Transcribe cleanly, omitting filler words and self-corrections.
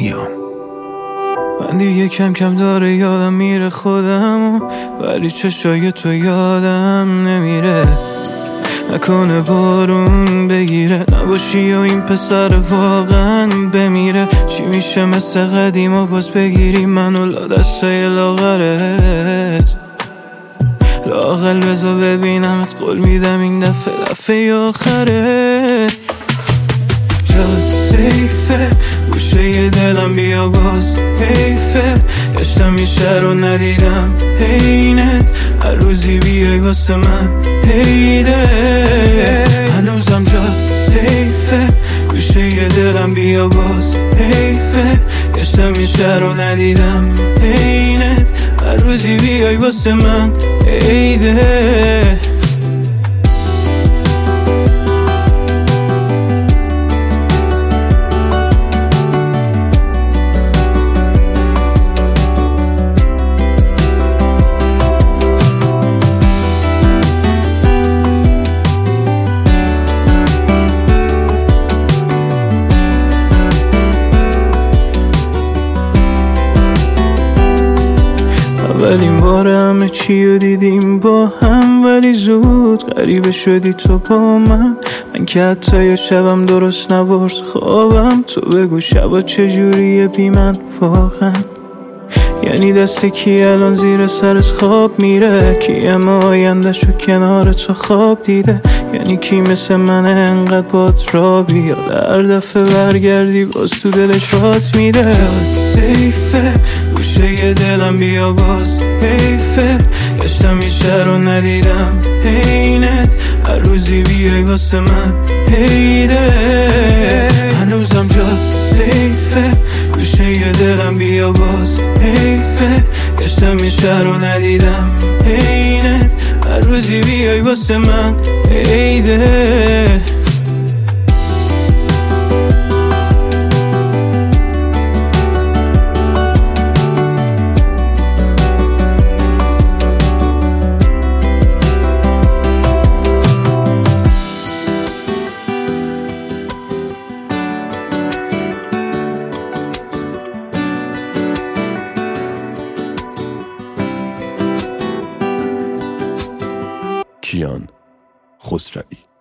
کیان. من دیگه کم کم داره یادم میره خودم، ولی چشای تو یادم نمیره. نکنه بارون بگیره نباشی و این پسر واقعا بمیره. چی میشه مثل قدیم و باز بگیری منو لا دستای لاغرت. لااقل بذار ببینمت، قول میدم این دفعه آخره. جاد سیفه گوشه ی دلم، بیا باز حیفه گشتم این شهر رو ندیدم حینت. هر روزی بیای واسه من هیده، هنوزم جاد سیفه گوشه ی دلم، بیا باز حیفه گشتم این شهر رو ندیدم حینت. هر روزی بیای واسه من عیده. اولین بار همه چی رو دیدیم با هم، ولی زود غریبه شدی تو با من که حتی یه شبم درست نبرد خوابم. تو بگو شبا چجوریه بی من واقعا؟ یعنی دست کی الان زیر سرش خواب میره؟ کی اما آینده‌شو کنار تو خواب دیده؟ یعنی کی مثل من انقدر باد را بیاد هر دفعه برگردی باز تو دلش رات میده؟ سیفه گوشه ی دلم، بیا باز حیفه گشتم این شهر رو ندیدم حینت. هر روزی بیای واسه من هیده، هنوزم جاد سیفه گوشه ی دلم، بیا باز حیفه گشتم این شهر رو ندیدم حینت. هر روزی بیای واسه من عیده. کیان خسروی.